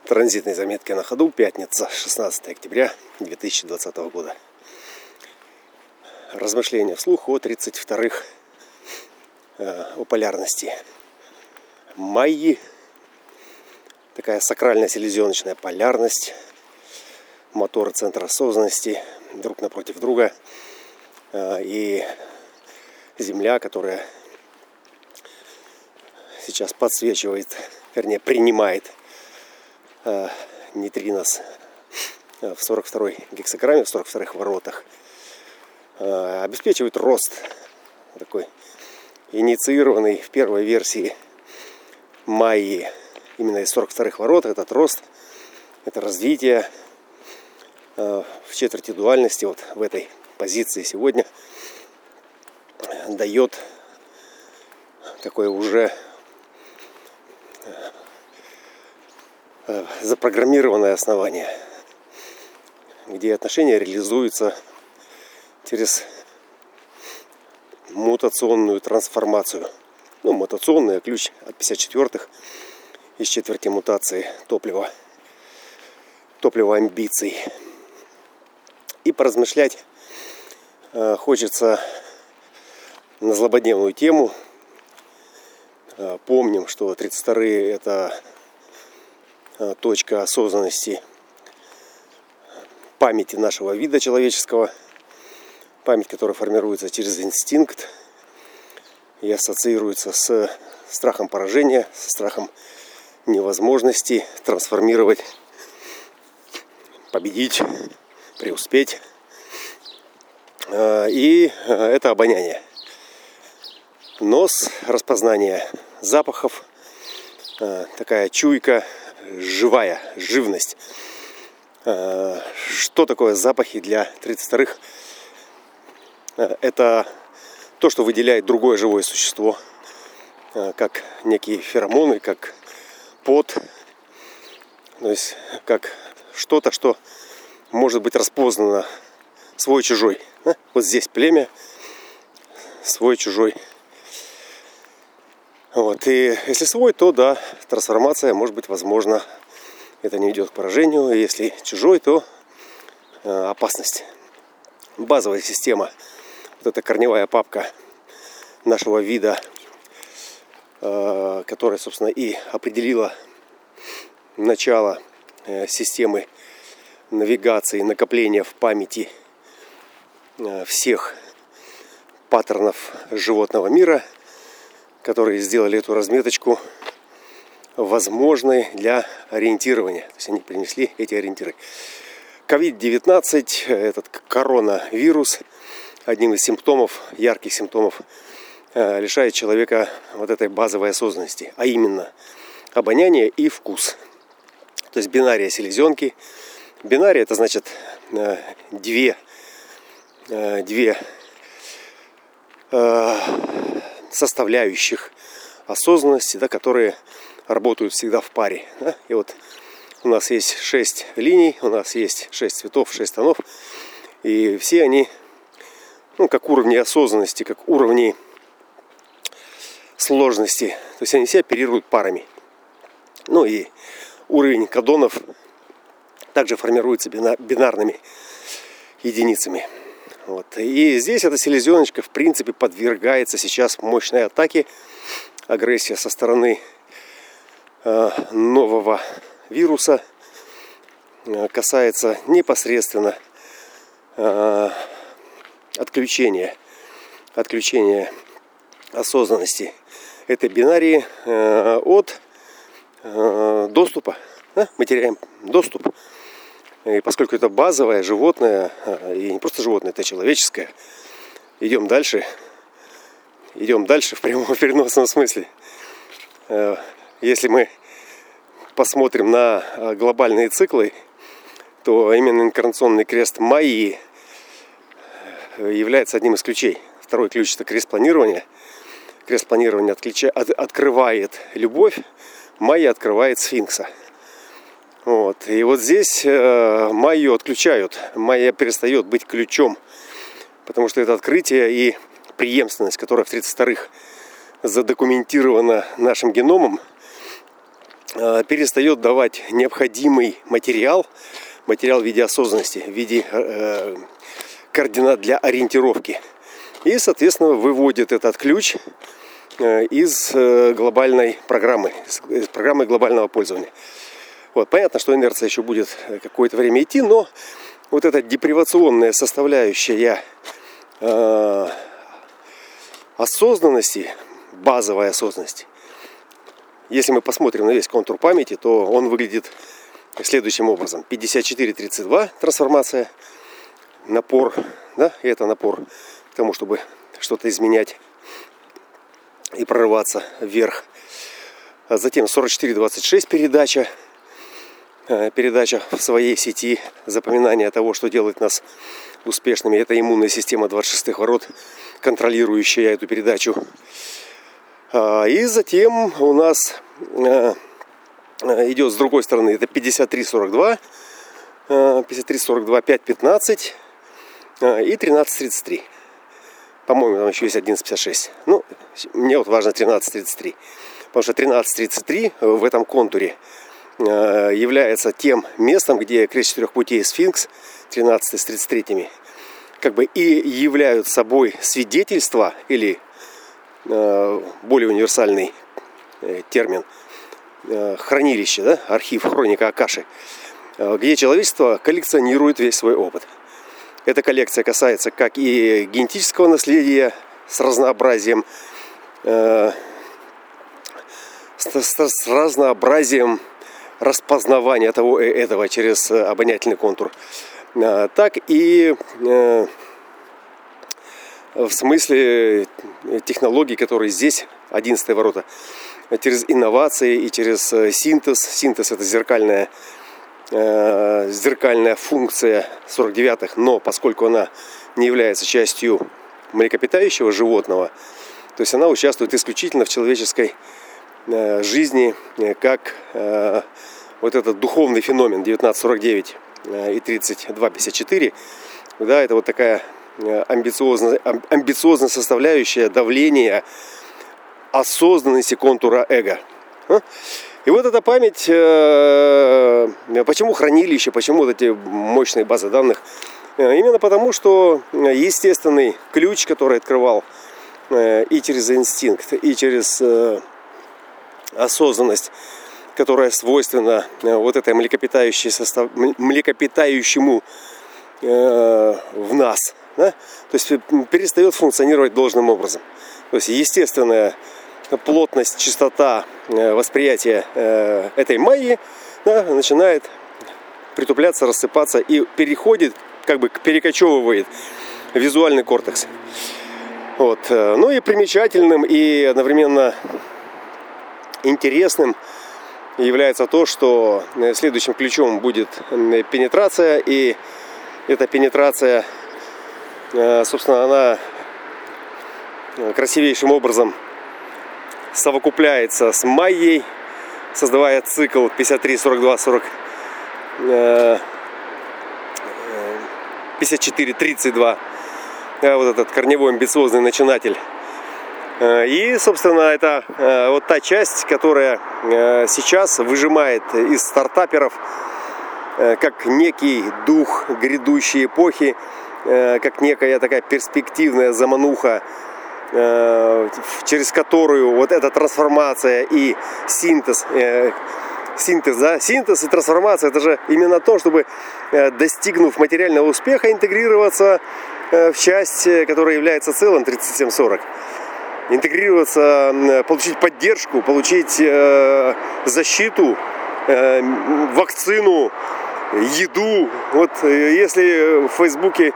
Транзитные заметки на ходу. Пятница, 16 октября 2020 года. Размышления вслух о 32-х о полярности. Майи. Такая сакральная селезеночная полярность. Моторы центра осознанности друг напротив друга. И Земля, которая сейчас подсвечивает, вернее, принимает нейтринос в 42-й гексаграмме, в 42-х воротах, обеспечивает рост, такой инициированный в первой версии Майи именно из 42-х ворот. Этот рост, это развитие в четверти дуальности, вот в этой позиции сегодня дает такое уже запрограммированное основание, где отношения реализуются через мутационную трансформацию. Мутационный ключ от 54-х из четверти мутации топлива амбиций. И поразмышлять хочется на злободневную тему. Помним, что 32-е это точка осознанности памяти нашего вида человеческого, память, которая формируется через инстинкт и ассоциируется с страхом поражения, со страхом невозможности трансформировать, победить, преуспеть. И это обоняние. Нос, распознание запахов, такая чуйка, живая, живность. Что такое запахи для 32-х? Это то, что выделяет другое живое существо, как некие феромоны, как пот, то есть как что-то, что может быть распознано свой-чужой. Вот здесь племя, свой-чужой. Вот. И если свой, то да, трансформация может быть возможна. Это не ведет к поражению. Если чужой, то опасность. Базовая система, вот эта корневая папка нашего вида, которая, собственно, и определила начало системы навигации, накопления в памяти всех паттернов животного мира, которые сделали эту разметочку возможной для ориентирования. То есть они принесли эти ориентиры. COVID-19, этот коронавирус, одним из симптомов, ярких симптомов, лишает человека вот этой базовой осознанности, а именно обоняние и вкус. То есть бинария селезенки. Бинария — это значит две составляющих осознанности, да, которые работают всегда в паре. Да? И вот у нас есть 6 линий, у нас есть 6 цветов, 6 тонов. И все они, как уровни осознанности, как уровни сложности. То есть они все оперируют парами. И уровень кодонов также формируется бинарными единицами. Вот. И здесь эта селезеночка, в принципе, подвергается сейчас мощной атаке. Агрессия со стороны нового вируса касается непосредственно отключения осознанности этой бинарии от доступа. Мы теряем доступ. И поскольку это базовое животное, и не просто животное, это человеческое, идем дальше в прямом переносном смысле. Если мы посмотрим на глобальные циклы, то именно инкарнационный крест Майи является одним из ключей. Второй ключ — это крест планирования. Крест планирования открывает любовь, Майя открывает сфинкса. Вот. И вот здесь Майю отключают. Майя перестает быть ключом, потому что это открытие и преемственность, которая в 32-х задокументирована нашим геномом, перестает давать необходимый материал в виде осознанности, в виде координат для ориентировки. И, соответственно, выводит этот ключ из глобальной программы, из программы глобального пользования. Вот, понятно, что инерция еще будет какое-то время идти, но вот эта депривационная составляющая осознанности, базовая осознанность, если мы посмотрим на весь контур памяти, то он выглядит следующим образом. 54-32 трансформация, напор, да, и это напор к тому, чтобы что-то изменять и прорываться вверх. А затем 44-26 передача в своей сети, запоминание того, что делает нас успешными. Это иммунная система 26-х ворот, контролирующая эту передачу. И затем у нас идет с другой стороны, это 53-42, 5-15 и 13-33. По-моему, там еще есть 11-56. Ну, мне вот важно 13-33. Потому что 13-33 в этом контуре является тем местом, где крест четырех путей сфинкс, 13 с 33, как бы и являют собой свидетельства, или более универсальный термин, хранилище, да, архив, хроника Акаши, где человечество коллекционирует весь свой опыт. Эта коллекция касается как и генетического наследия с разнообразием, распознавания того и этого через обонятельный контур, так и в смысле технологий, которые здесь, 11-е ворота, через инновации и через синтез. Синтез — это зеркальная функция 49-х, но поскольку она не является частью млекопитающего животного, то есть она участвует исключительно в человеческой жизни, как вот этот духовный феномен 1949 и 32-54, да, это вот такая амбициозная составляющая давления осознанности контура эго. И вот эта память, почему хранилище, почему вот эти мощные базы данных? Именно потому, что естественный ключ, который открывал и через инстинкт, и через осознанность, которая свойственна вот этой млекопитающему в нас, да? То есть перестает функционировать должным образом. То есть естественная плотность, частота восприятия этой майи, да, начинает притупляться, рассыпаться и переходит, как бы перекочевывает визуальный кортекс. Вот. Ну и примечательным и одновременно интересным является то, что следующим ключом будет пенетрация, и эта пенетрация, собственно, она красивейшим образом совокупляется с майей, создавая цикл 53, 42, 40, 54, 32, вот этот корневой амбициозный начинатель. И, собственно, это вот та часть, которая сейчас выжимает из стартаперов как некий дух грядущей эпохи, как некая такая перспективная замануха, через которую вот эта трансформация и синтез, да? Синтез и трансформация — это же именно то, чтобы, достигнув материального успеха, интегрироваться в часть, которая является целым 37-40. Интегрироваться, получить поддержку, получить защиту, вакцину, еду. Вот если в Фейсбуке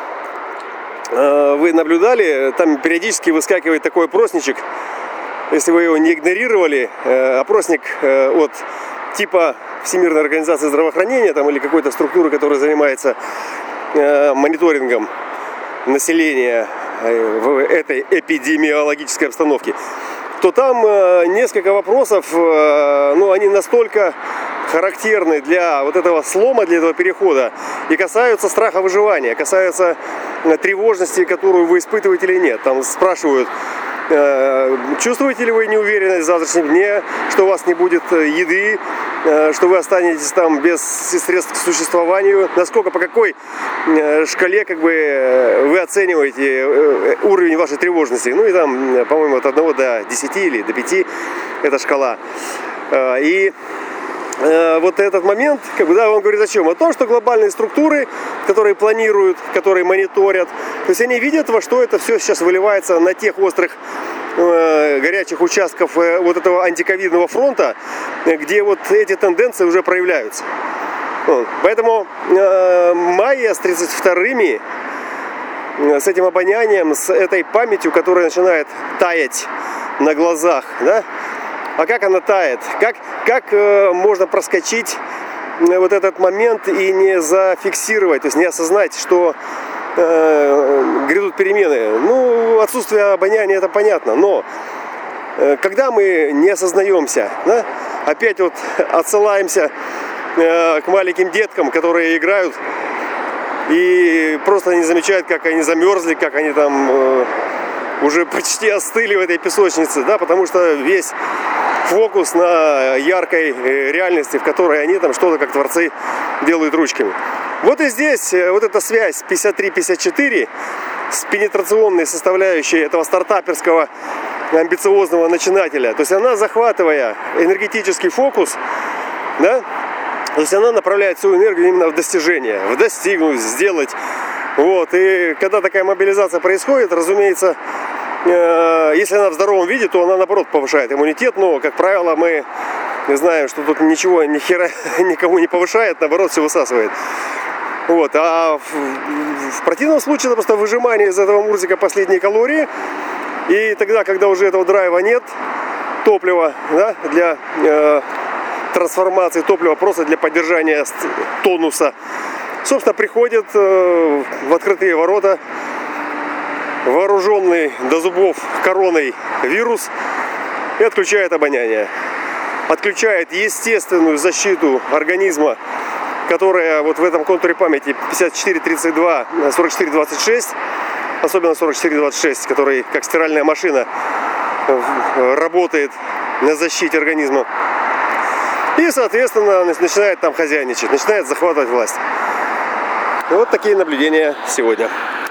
вы наблюдали, там периодически выскакивает такой опросничек. Если вы его не игнорировали, опросник от типа Всемирной организации здравоохранения там, или какой-то структуры, которая занимается мониторингом населения в этой эпидемиологической обстановке, то там несколько вопросов, ну, они настолько характерны для вот этого слома, для этого перехода, и касаются страха выживания, касаются тревожности, которую вы испытываете или нет. Там спрашивают, Чувствуете ли вы неуверенность в завтрашнем дне, что у вас не будет еды, что вы останетесь там без средств к существованию? Насколько, по какой шкале как бы вы оцениваете уровень вашей тревожности? Ну и там, по-моему, от 1 до 10 или до 5 эта шкала. И вот этот момент, как бы, да, он говорит о чем? О том, что глобальные структуры, которые планируют, которые мониторят, то есть они видят, во что это все сейчас выливается на тех острых горячих участков вот этого антиковидного фронта, где вот эти тенденции уже проявляются. Вот. Поэтому майя с 32-ми, с этим обонянием, с этой памятью, которая начинает таять на глазах, да? А как она тает? Как можно проскочить вот этот момент и не зафиксировать, то есть не осознать, что грядут перемены? Ну, отсутствие обоняния, это понятно, но когда мы не осознаемся, да, опять вот отсылаемся к маленьким деткам, которые играют и просто не замечают, как они замерзли, как они там уже почти остыли в этой песочнице, да, потому что весь фокус на яркой реальности, в которой они там что-то как творцы делают ручками. Вот и здесь вот эта связь 53-54 с пенетрационной составляющей этого стартаперского амбициозного начинателя, то есть она, захватывая энергетический фокус, да, то есть она направляет свою энергию именно в достижение, в достигнуть, сделать. Вот. И когда такая мобилизация происходит, разумеется, если она в здоровом виде, то она, наоборот, повышает иммунитет. Но, как правило, мы знаем, что тут ничего, ни хера никому не повышает, наоборот, все высасывает. Вот. А в противном случае это просто выжимание из этого мурзика последние калории. И тогда, когда уже этого драйва нет, топлива, да, для трансформации, топлива просто для поддержания тонуса, собственно, приходит в открытые ворота вооруженный до зубов короной вирус и отключает обоняние. Отключает естественную защиту организма, которая вот в этом контуре памяти 54-32, 44-26, особенно 44-26, который как стиральная машина работает на защите организма. И, соответственно, начинает там хозяйничать, начинает захватывать власть. Вот такие наблюдения сегодня.